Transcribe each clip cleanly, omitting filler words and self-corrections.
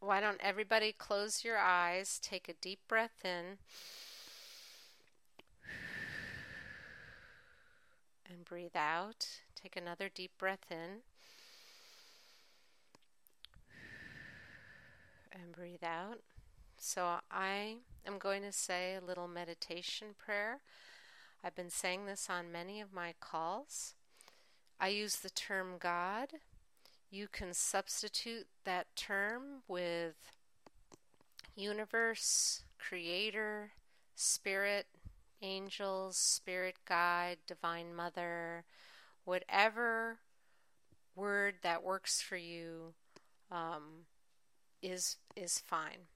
Why don't everybody close your eyes, take a deep breath in, and breathe out. Take another deep breath in and breathe out. So I am going to say a little meditation prayer. I've been saying this on many of my calls. I use the term God. You can substitute that term with universe, creator, spirit, angels, spirit guide, divine mother, whatever word that works for you is fine.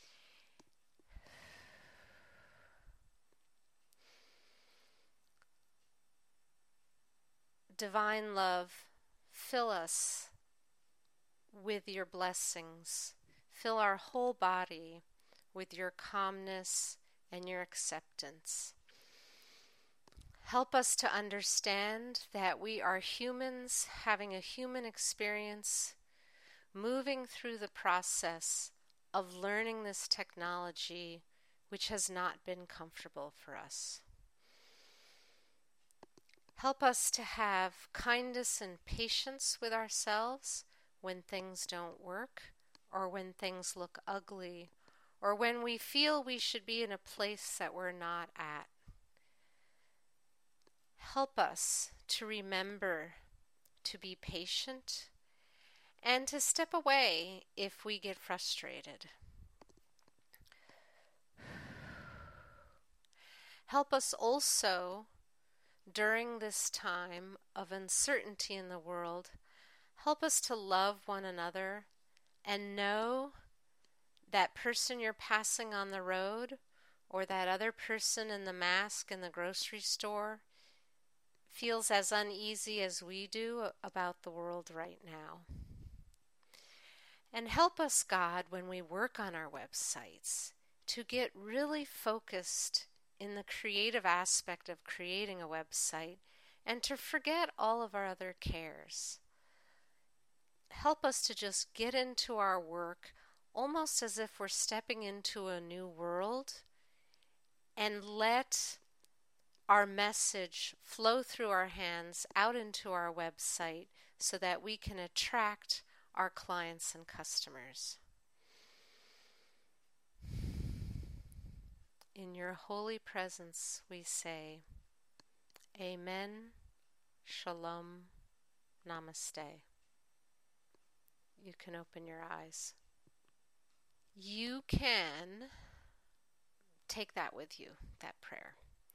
Divine love, fill us with your blessings. Fill our whole body with your calmness and your acceptance. Help us to understand that we are humans having a human experience, moving through the process of learning this technology which has not been comfortable for us. Help us to have kindness and patience with ourselves when things don't work, or when things look ugly, or when we feel we should be in a place that we're not at. Help us to remember to be patient and to step away if we get frustrated. Help us also, during this time of uncertainty in the world, help us to love one another and know that person you're passing on the road or that other person in the mask in the grocery store feels as uneasy as we do about the world right now. And help us, God, when we work on our websites, to get really focused in the creative aspect of creating a website and to forget all of our other cares. Help us to just get into our work almost as if we're stepping into a new world and let our message flow through our hands out into our website so that we can attract our clients and customers. In your holy presence we say, Amen, Shalom, Namaste. You can open your eyes. You can take that with you, that prayer.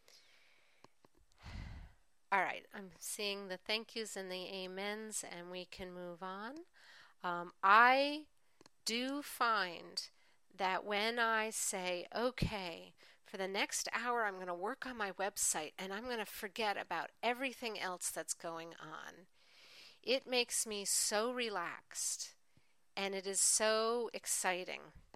All right, I'm seeing the thank yous and the amens, and we can move on. I do find that when I say, okay, for the next hour I'm going to work on my website and I'm going to forget about everything else that's going on, it makes me so relaxed and it is so exciting.